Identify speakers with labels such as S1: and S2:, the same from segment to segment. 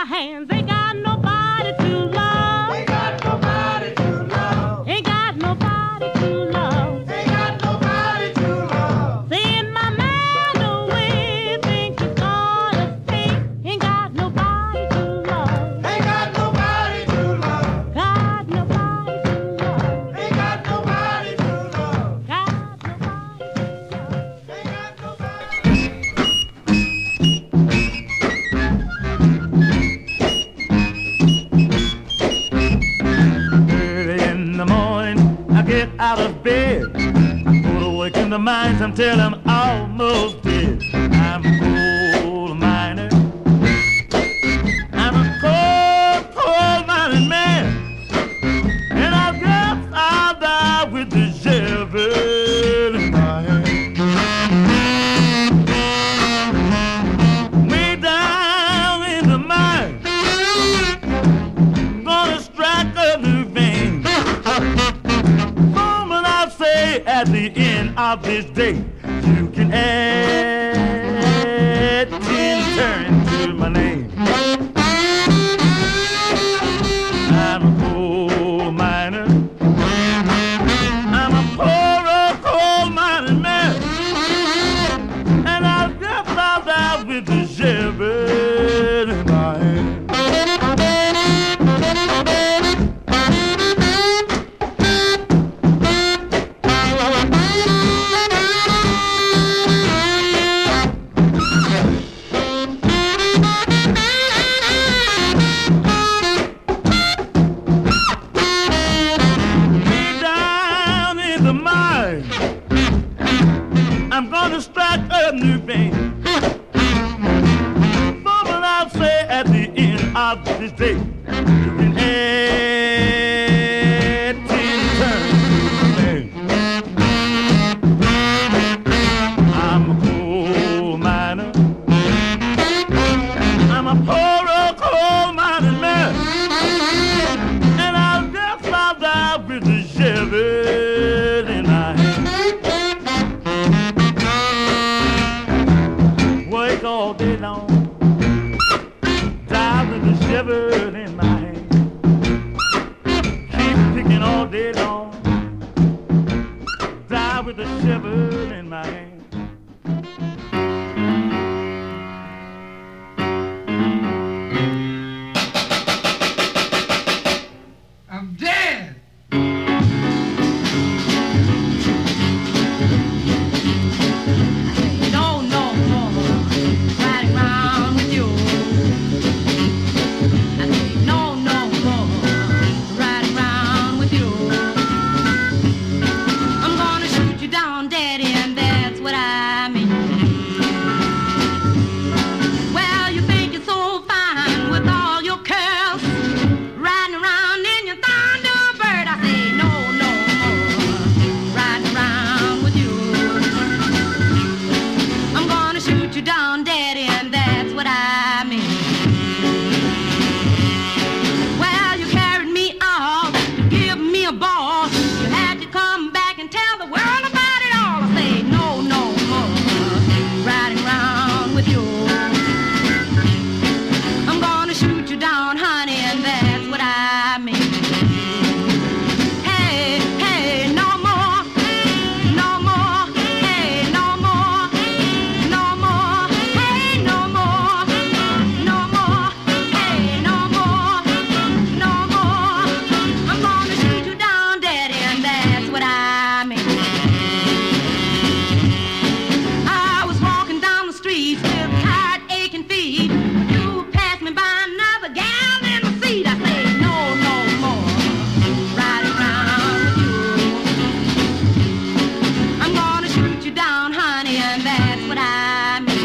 S1: hands. Ain't got nobody to love.
S2: Ain't got nobody to love.
S1: Ain't got nobody to love.
S2: Ain't got nobody to love.
S1: Seeing my man the way think he's gonna stay. Ain't got nobody to love.
S2: Ain't got nobody to love.
S1: Got nobody to love.
S2: Ain't got nobody to love.
S1: Got nobody to love.
S2: Ain't got nobody.
S3: Early in the morning, I get out of bed. I go to work in the mines until I'm almost dead. I'm a coal miner. I'm a coal mining man. And I guess I'll die with the shovel in my hand. Way down in the mine, gonna strike a new vein. Moment I say at the end of this day, you can add 10 turn to my name. I'm a coal miner. I'm a poor old coal mining man. And I guess I'll die with the shovel in my hand. Way down in the mine, I'm gonna strike a new vein. Moment I'll say at the end of this day, you can add 10 turns to my name. I'm a coal miner. I'm a poor old coal mining man. And I'll guess I'll die with the shovel in my hand. Work all day long, die with the shovel in my hand. Keep picking all day long, die with the shovel in my hand.
S2: I'm dead.
S1: No, no, no, riding around with you. I say no, no, no, riding around with you. I'm gonna shoot you down, Daddy, and that's what I mean. Well, you think you're so fine with all your curls, riding around in your Thunderbird. I say no, no, no, riding around with you. I'm gonna shoot you down, Daddy, and that's what I mean. Well, you carried me off to give me a ball. You had to come back and tell the world about it all. I say no, no more riding around with you. I'm gonna shoot you down, honey, and that's what I mean. Hey, hey, no more, no more, hey, no more, no more, hey, no more, no more, hey, no more, no more. I'm gonna shoot you down, Daddy, and that's what I mean. I was walking down the street with tired, aching feet. You passed me by another gal in the seat. I say no, no more riding around with you. I'm gonna shoot you down, honey, and that's what I mean.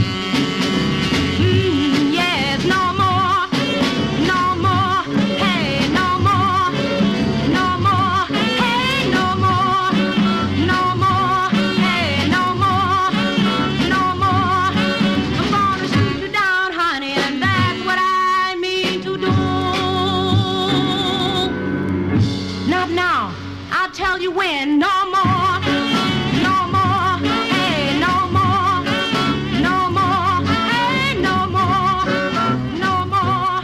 S1: Yes, no more, no more, hey, no more, no more, hey, no more, no more, hey, no more, no more. I'm gonna shoot you down, honey, and that's what I mean to do. Not now, I'll tell you when. No more, no more, hey, no more, no more, hey, no more, no more.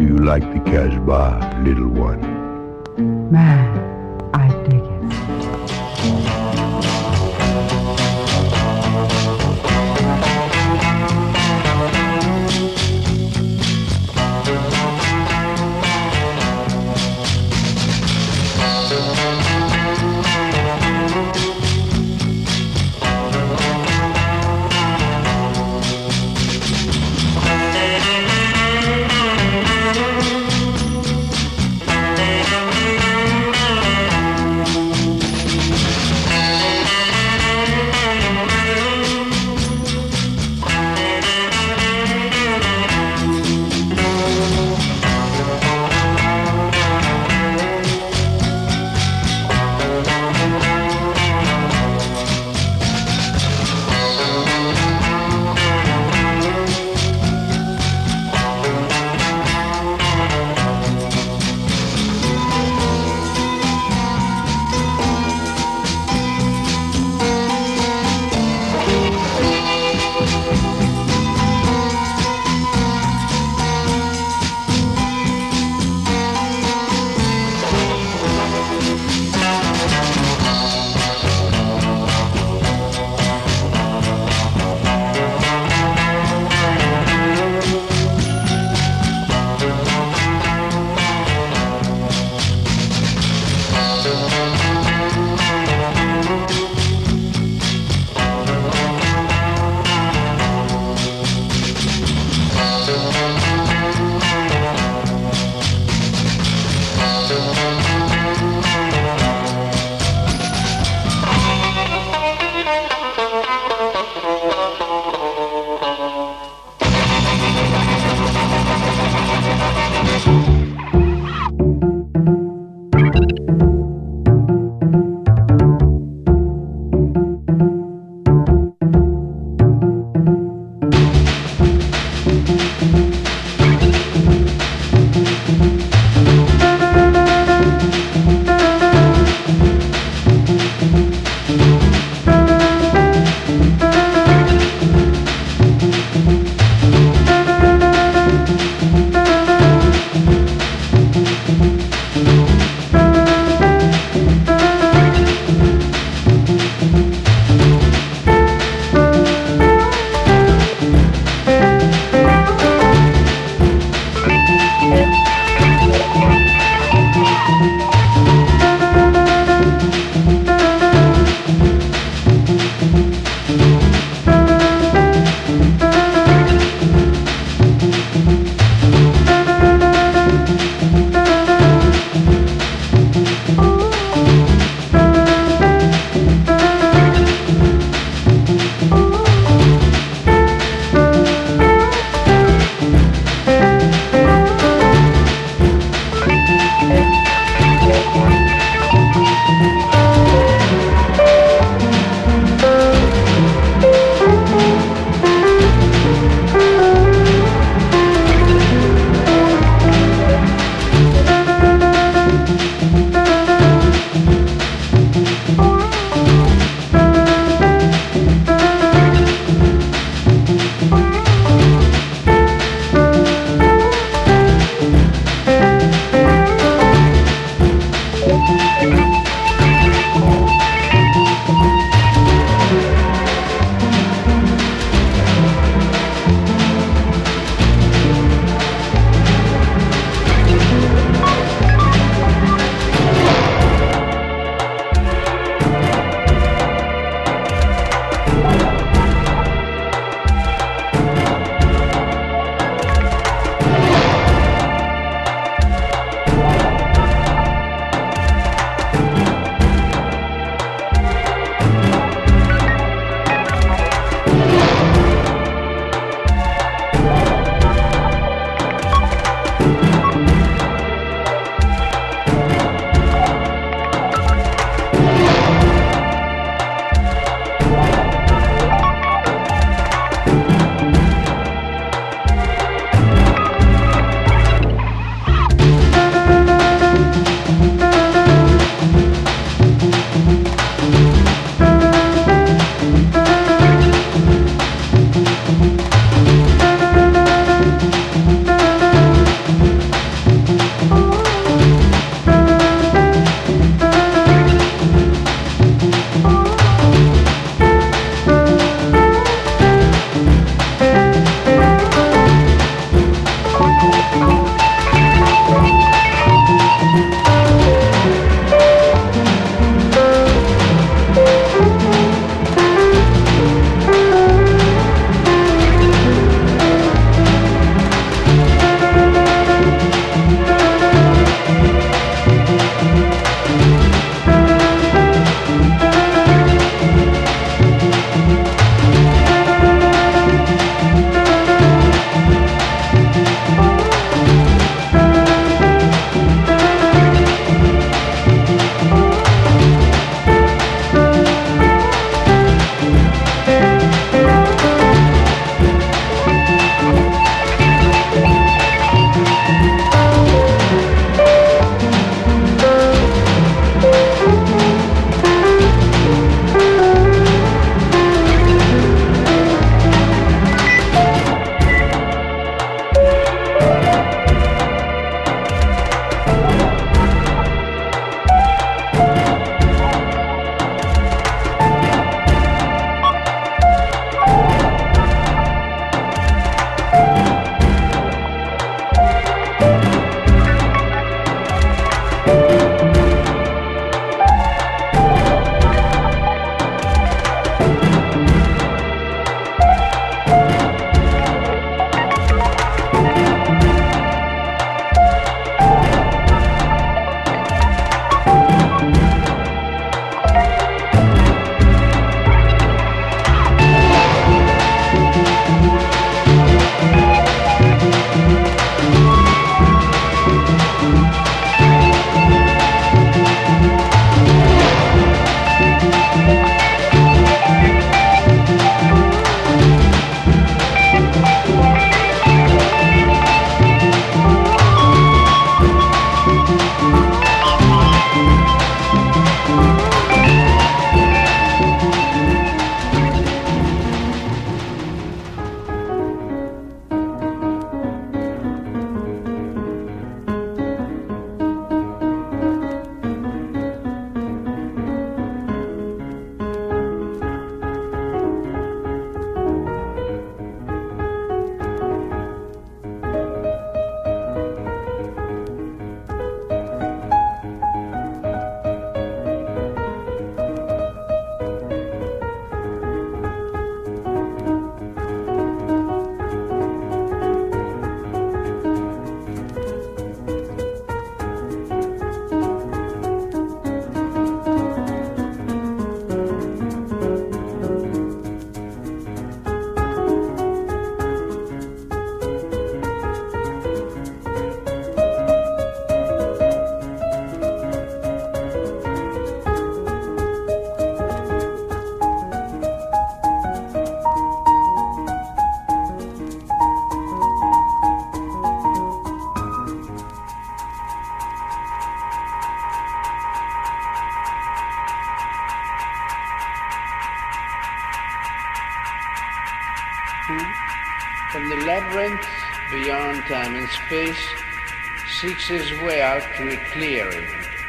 S4: do you like the Casbah, little one?
S5: Man, I dig it.
S6: who, from the labyrinth beyond time and space, seeks his way out to a clearing.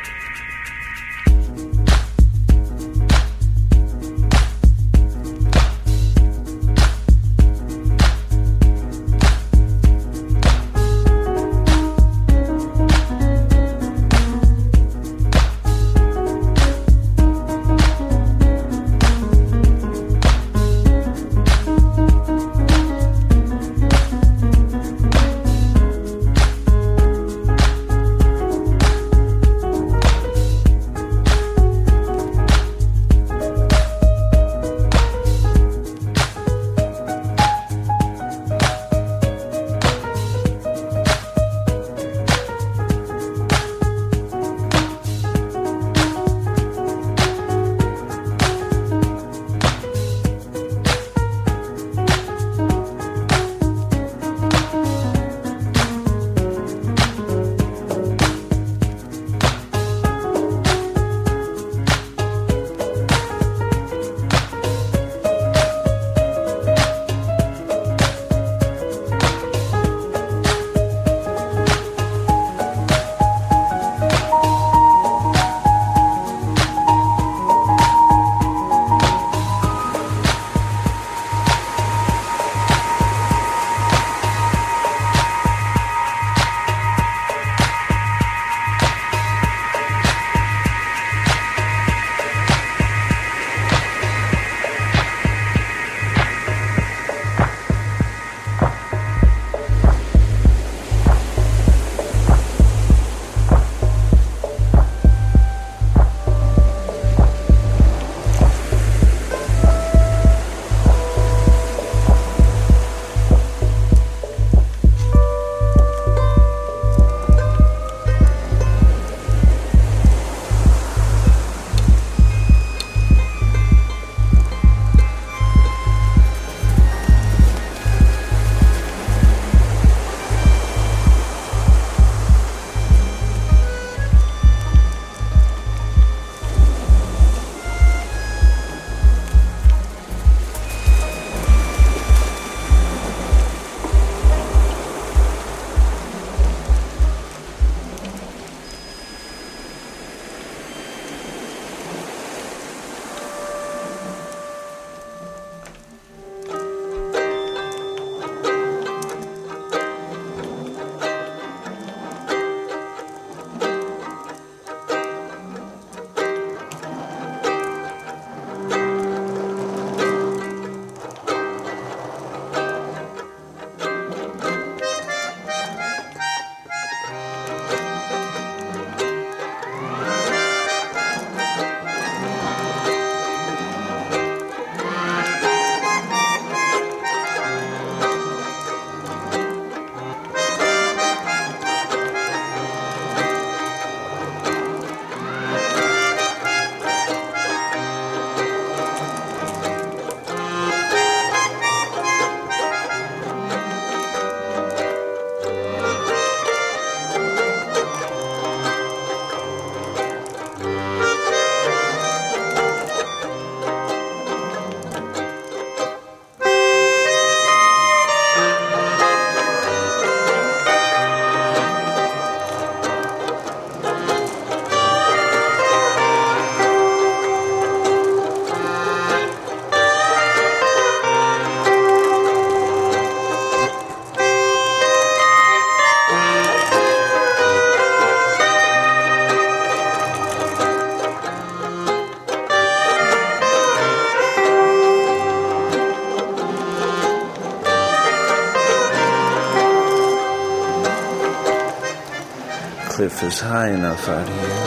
S7: cliff is high enough out here.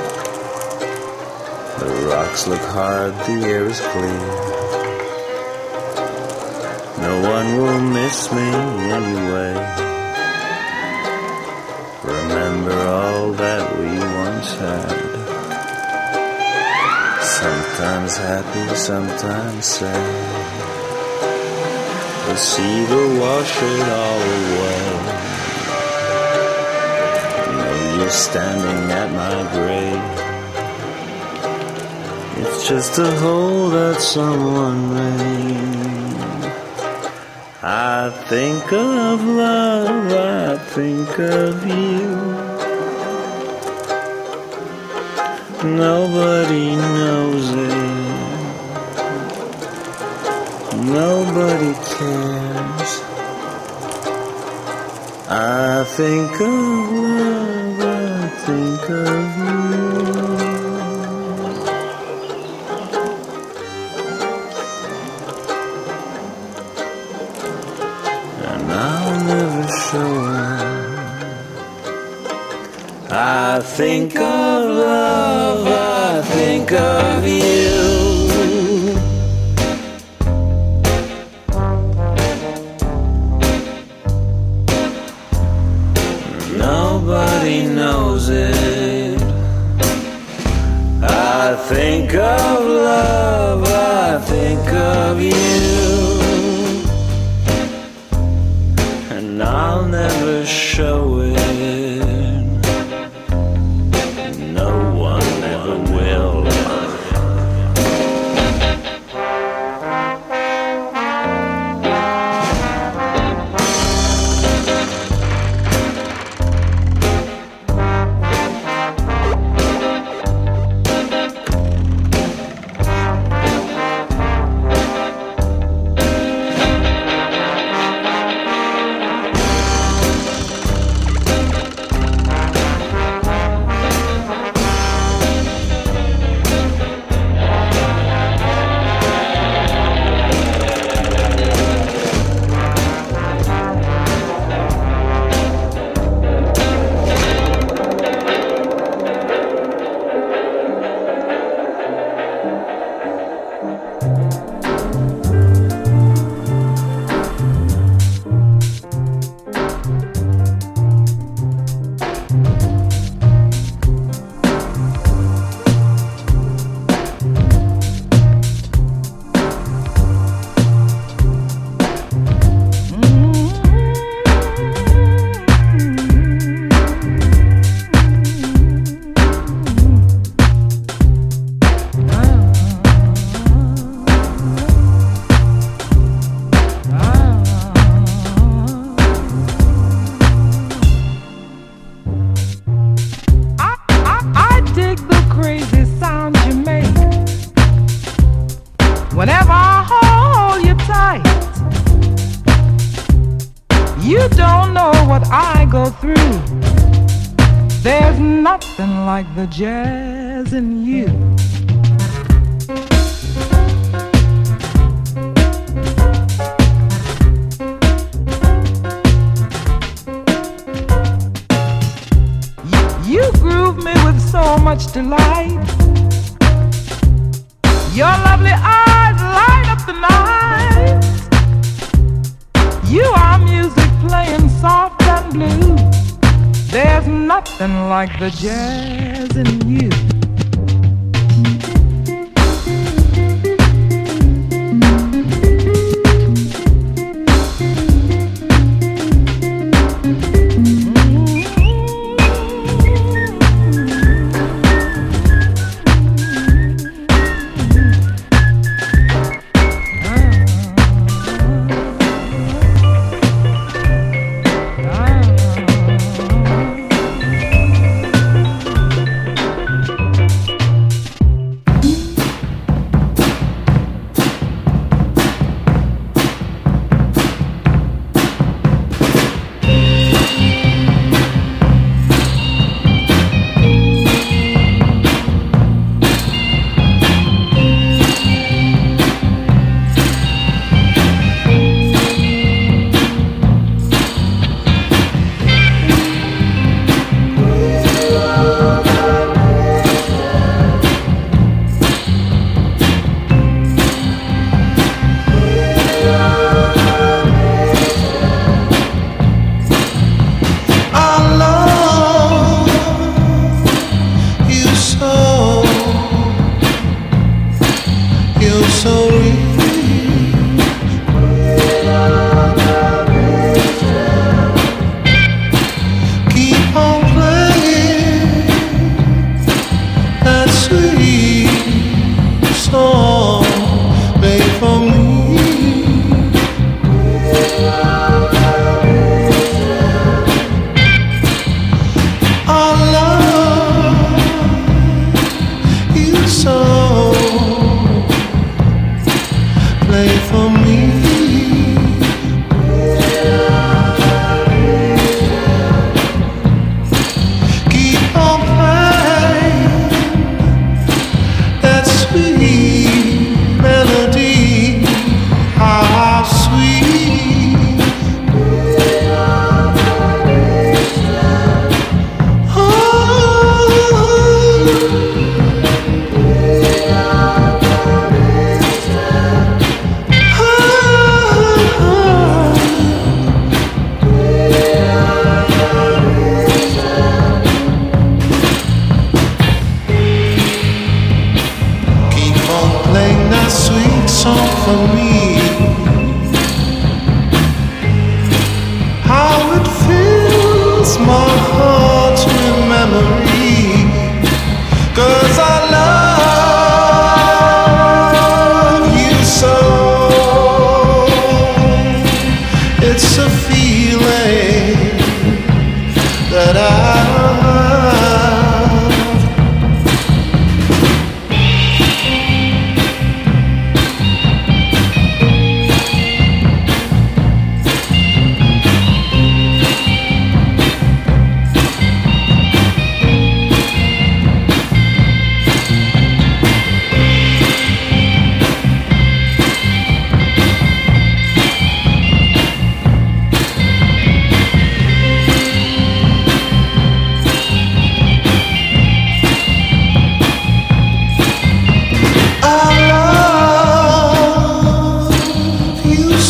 S7: The rocks look hard, the air is clear. No one will miss me anyway. Remember all that we once had. Sometimes happy, sometimes sad. The sea will wash it all away. No use standing at my grave. It's just a hole that someone made. I think of love, I think of you. Nobody knows it. Nobody cares. I think of love, I think of you. And I'll never show it. I think of love, I think of you. Nobody knows it. I think of love, I think of you. And I'll never show it. No one ever will.
S5: Whenever I hold you tight, you don't know what I go through. There's nothing like the jazz in you. You groove me with so much delight. Your lovely eyes light up the night. You are music playing soft and blue. There's nothing like the jazz in you.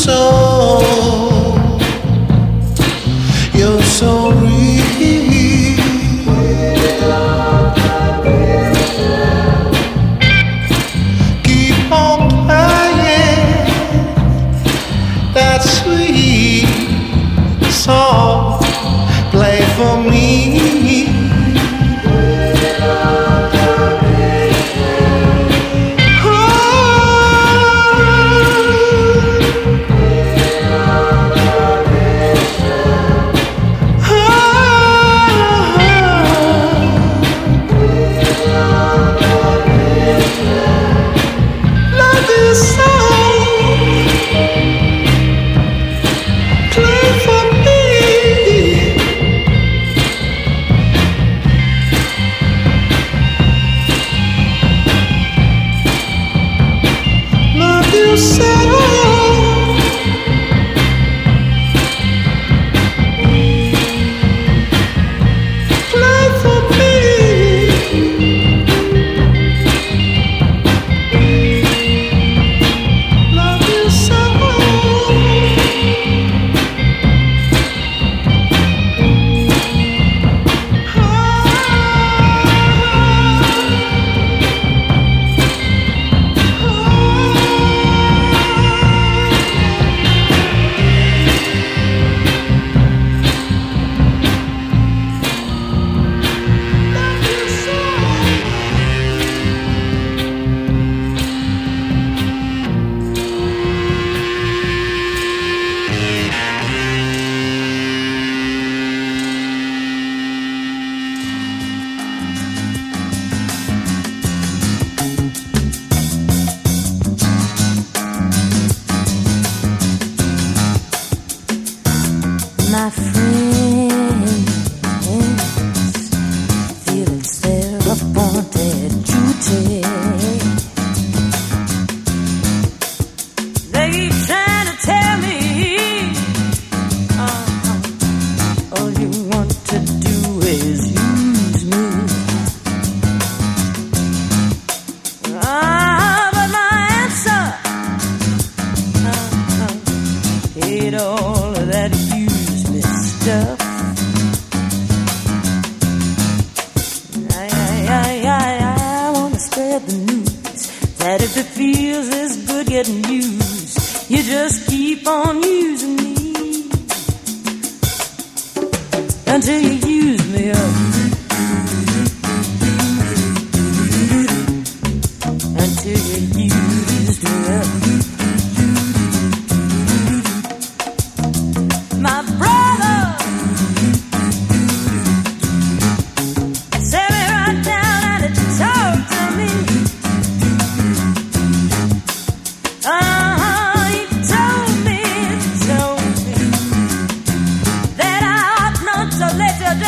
S8: soul. You're so real. Keep on playing that sweet song. Play for me.
S9: My friends feel it's their appointed duty. They keep trying to tell me all you want to do is use me. But my answer ain't all of that stuff. I wanna spread the news that if it feels as good getting used, you just keep on using me until you use me up. Until you use me up. My brother sat me right down and talk to me. He told me that I ought not to let you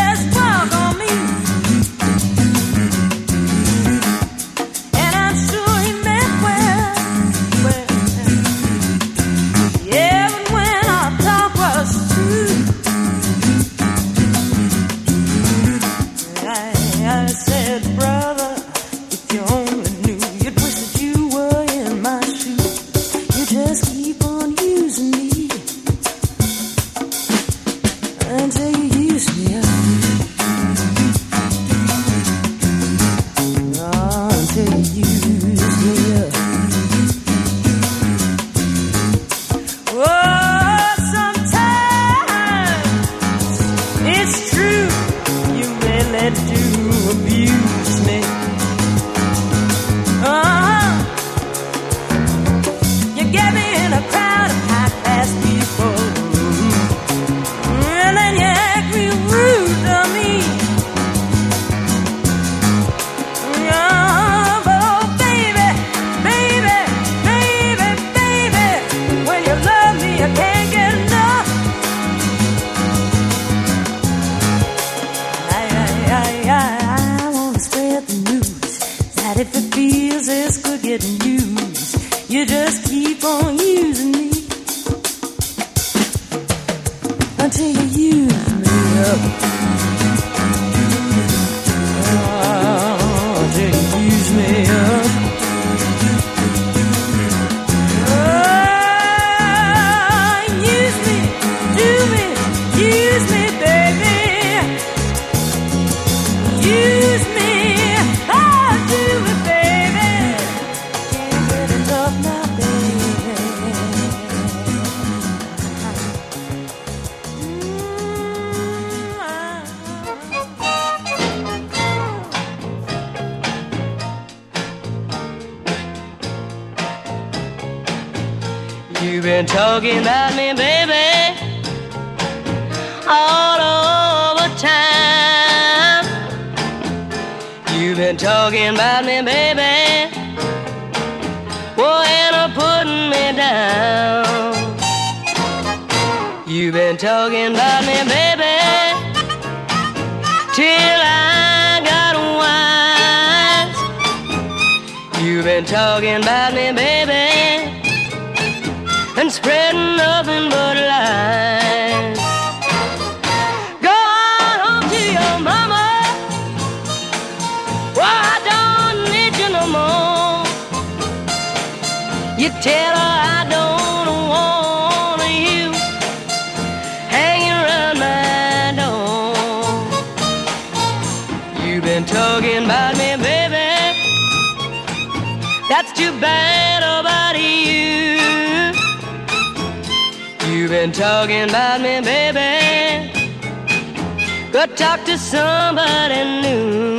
S9: been talking about me, baby, all over town. You've been talking about me, baby, and putting me down. You've been talking about me, baby, till I got wise. You've been talking about me, baby, and spreading nothing but lies. Go on home to your mama. Well, I don't need you no more. You tell her I don't want you hanging around my door. You've been talking about me, baby. That's too bad about you. You've been talking about me, baby. Go talk to somebody new.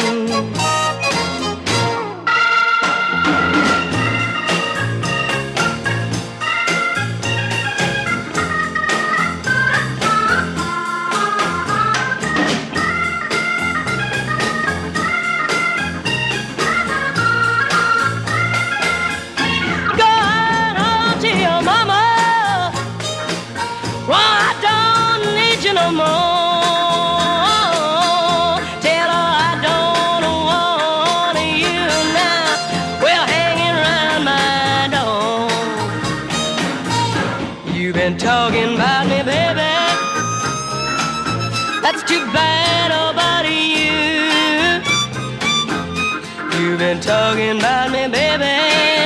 S9: No more. Tell her I don't want you now. Well, hanging around my door. You've been talking about me, baby. That's too bad about you. You've been talking about me, baby.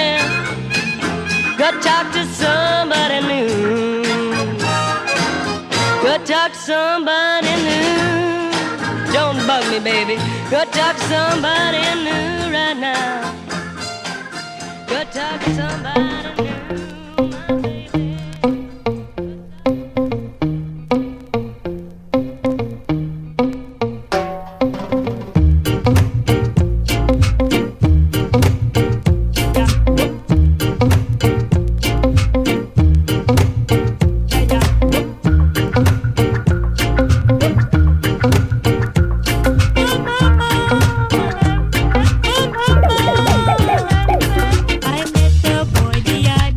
S9: Go talk to somebody new. Go talk to somebody new. Don't bug me, baby. Go talk to somebody new right now. Go talk to somebody new.
S10: I met the boy the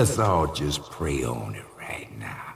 S10: let's all just pray on it right now.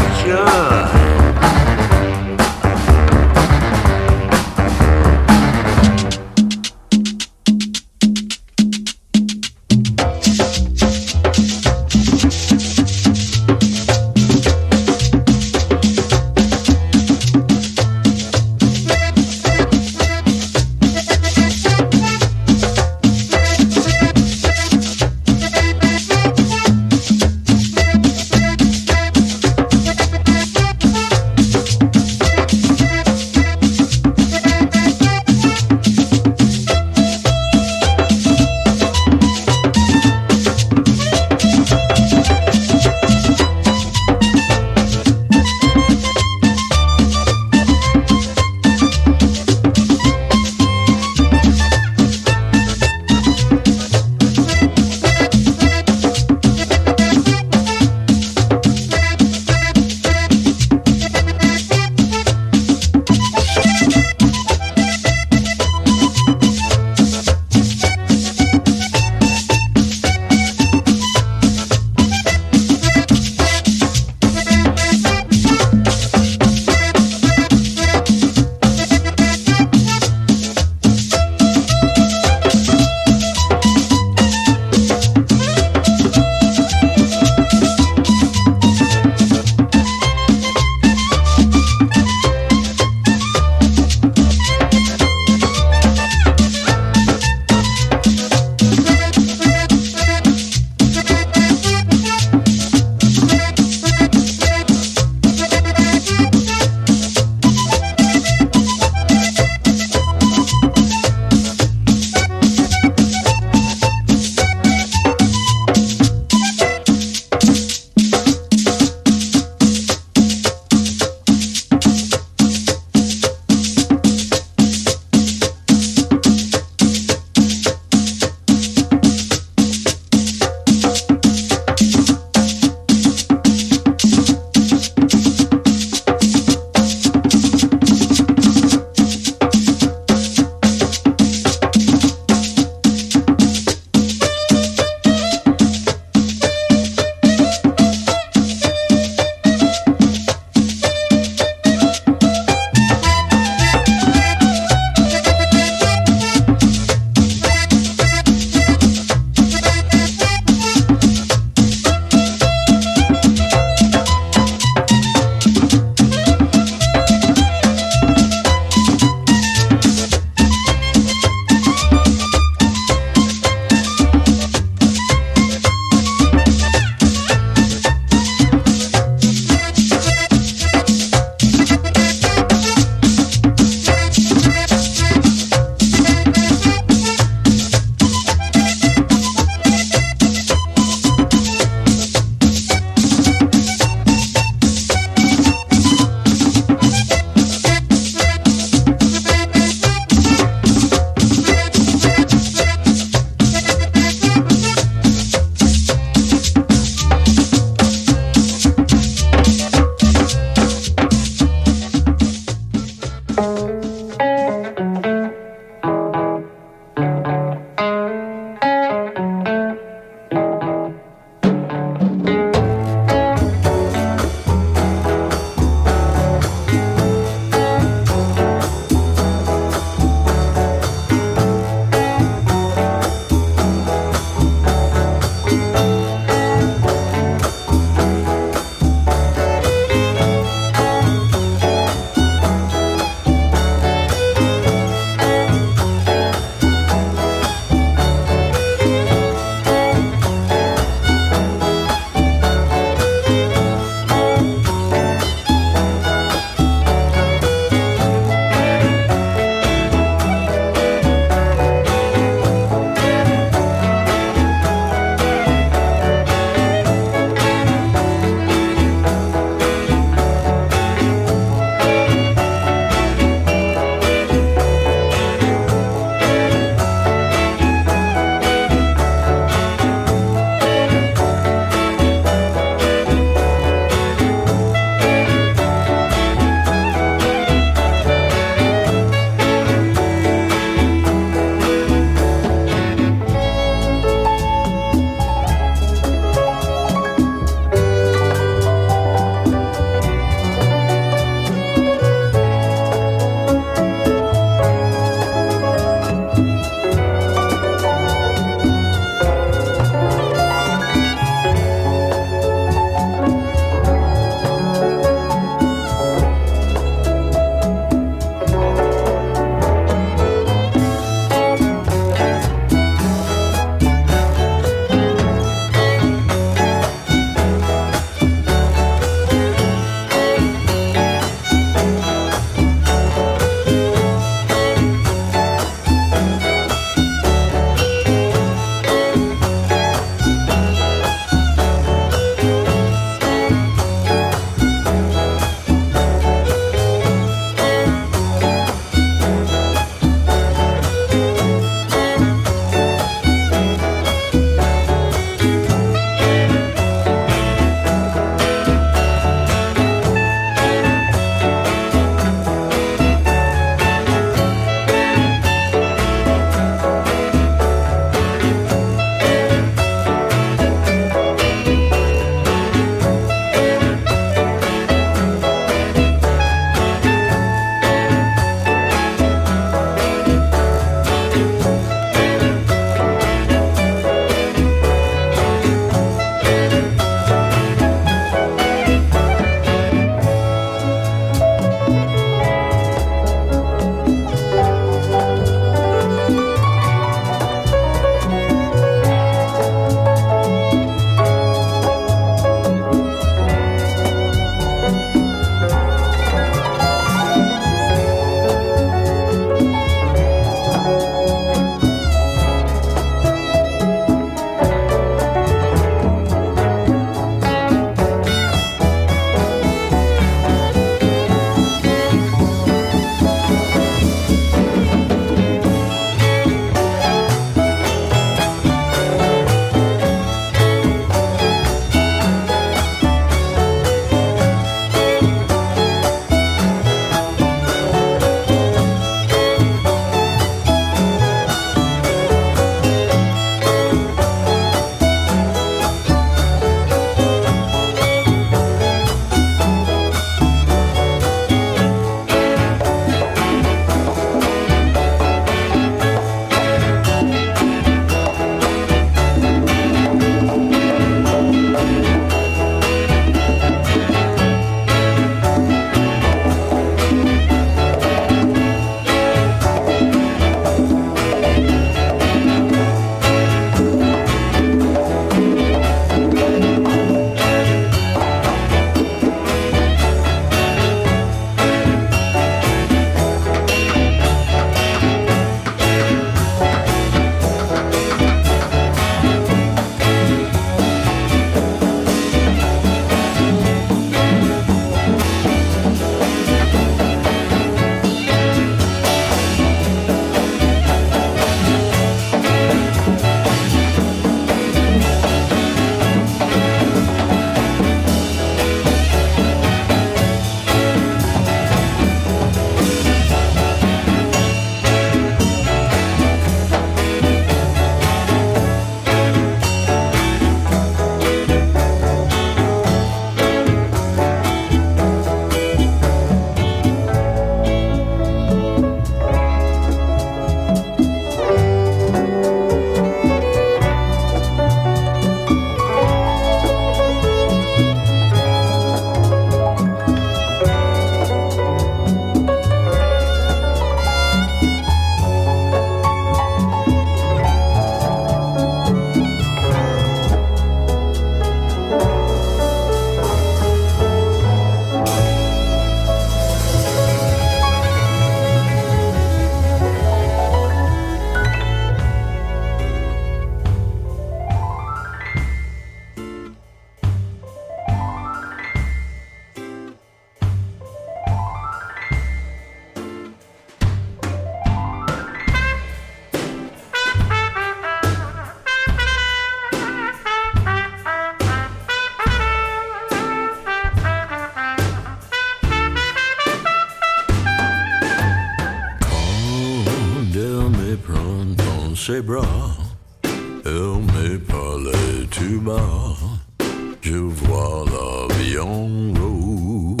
S11: ses bras, elle me parlait tout bas. Je vois la vie en rose.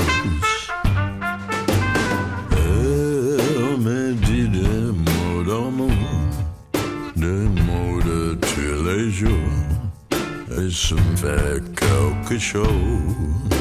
S11: Elle me dit des mots d'amour, des mots de tous les jours, et ça me fait quelque chose.